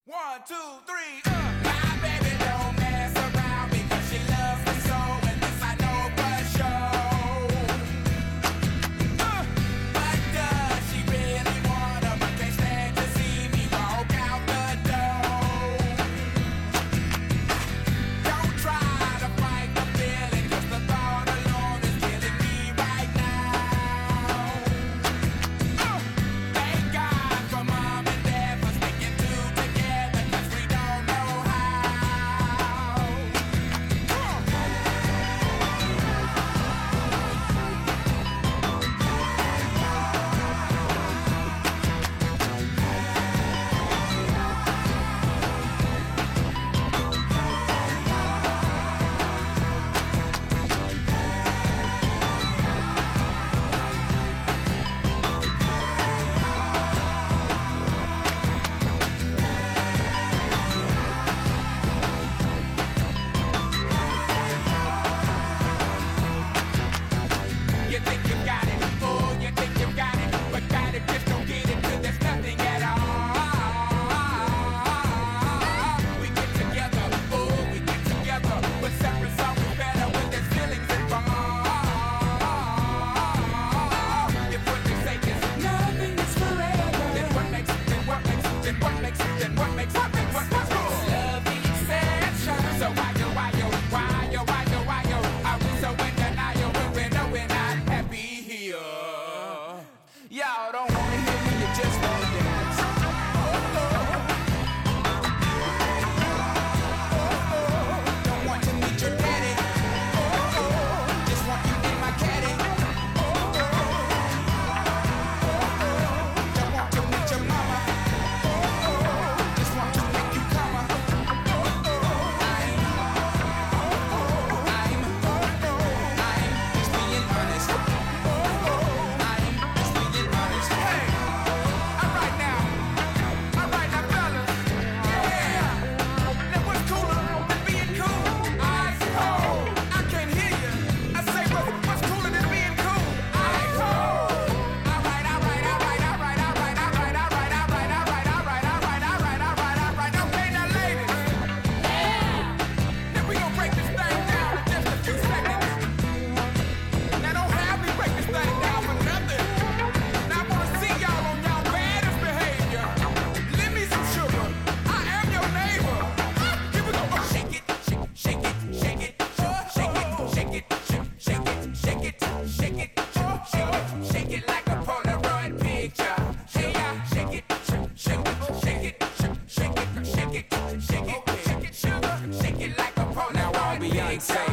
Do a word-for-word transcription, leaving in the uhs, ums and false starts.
One, two, three, uh. My baby don't mess around because she loves me so, and this I know for sure. Uh. But does she really wanna, but can't stand to see me walk out the door? Don't try to fight the feeling, cause the thought alone is killing me right now. Uh. Thank God for mom and dad for sticking two together, cause we don't know how. Uh. You think you got it, oh, you think you got it, but got it, just don't get it till there's nothing at all. We get together, oh, we get together, but separate's always better when there's feelings involved. If what they say is nothing is forever, then what makes it, then what makes it, then what makes it, then what makes it, what makes it, what makes it? Love the exception. So why yo, why yo, why yo, why yo, why yo, are we so in denial when we know we're not happy here? Y'all don't wanna hear me, you just wanna dance. Don't want to meet your daddy. Just want you in my caddy. Don't want to meet your mama. Just want to make you come. I'm, I'm, I'm just being honest. I'm just being honest. Hey, alright now, alright now, fellas. Yeah, now what's cooler than being cool? Ice cold. I can't hear you. I say, what, what's cooler than being cool? Ice cold. Alright, alright, alright, alright, alright, alright, alright, alright, alright, alright, alright, alright, alright, alright. Okay, now, ladies. Then we gon' break this thing down in just a few seconds. Now don't have me break this thing down for nothing. Now I wanna see y'all on y'all baddest behavior. Lend me some sugar. I am your neighbor. Ah, here we go. Oh, shake it, shake, shake it, shake it, shake it, shake it, shake it, shake it, shake it, shake it, shake it like a Polaroid picture. Hey, yeah, shake it, shake, shake it, shake it, shake it, shake it, shake it, shake it, sugar, shake it like a Polaroid picture.